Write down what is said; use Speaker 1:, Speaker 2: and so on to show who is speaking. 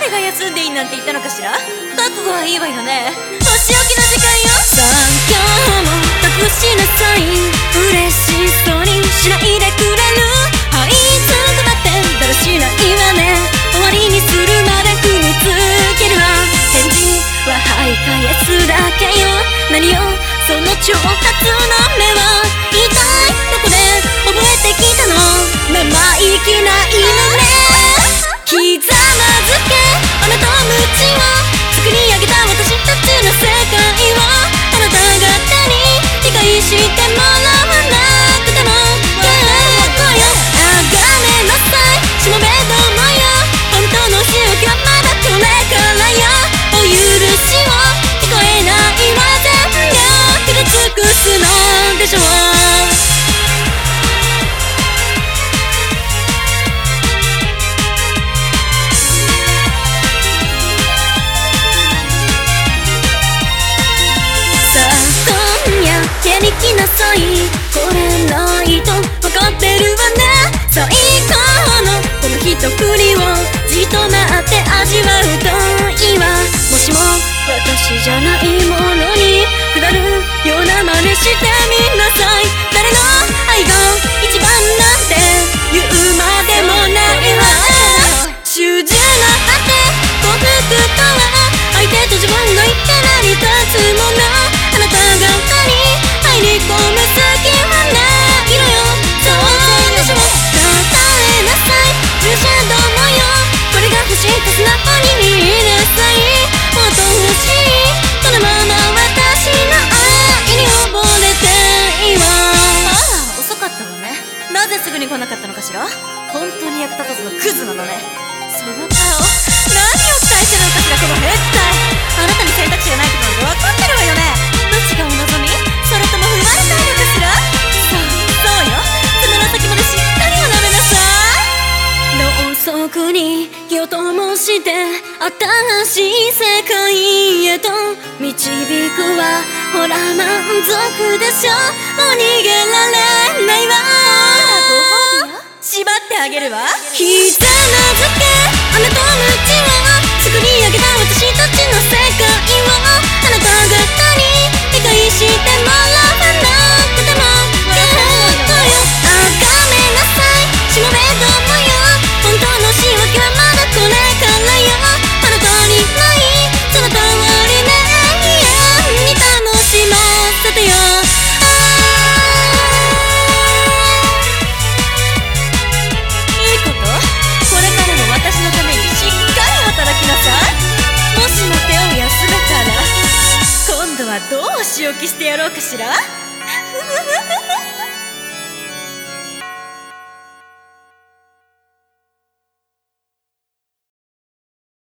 Speaker 1: 誰が休んでいいなんて言ったのかしら。覚悟はいいわよね。お仕置きの時間よ。
Speaker 2: さあ今日も隠しなさい。嬉しそうにしないでくれる。はいつくばってだらしないわね。終わりにするまで踏みつけるわ。返事ははい返すだけよ。何よその挑発の目は。痛いどこで覚えてきたの。生意気な犬ね。ひざまずけあなたの鞭を作り上げた私たちの世界を。あなた方に理解してもらわなくても結構よ。あがめなさいしもべどもよ。本当の仕置きはまだこれからよ。お許しを聞こえないわ。全力で尽くすのでしょう。やりきなさい。これないと分かってるわね。最高のこの一振りをじっと待って味わうといいわ。もしも私じゃないものに下るような真似してみなさい。誰の愛が一番なんて言うまでもないわ。主従の果て幸福とは相手と自分の一手なり立つもの。あなた方に入り込む隙はないのよ。そうでしょ。答えなさい従者どもよ。これが欲しいと素直に言いなさい。もっと欲しいこのまま私の愛に溺れていいわ。
Speaker 1: あら遅かったわね。なぜすぐに来なかったのかしら。本当に役立たずのクズなのね。その顔何を期待してるのかしらこの変態。あなたに選択肢がないことなんて分かってるわよね。どっちがお望みそれとも踏まれたいのかしら。そうよ爪の先までしっかりを舐めなさい。
Speaker 2: ろうそくに火を灯して新しい世界へと導くわ。ほら満足でしょ。もう逃げられないわ。
Speaker 1: ご褒美よ。縛ってあげるわ。
Speaker 2: ひざまずけあなたの鞭を作り上げた私たちの世界を。あなた方に理解してもらわなくても結構よ。あがめなさいしもべどもよ。本当の仕置きはまだこれからよ。あなたにないその通りね。永遠に楽しませてよ。
Speaker 1: いいこと。これからも私のためにしっかり働きなさい。もしも手を休めたら今度はどう仕置きしてやろうかしら。ふふふふ。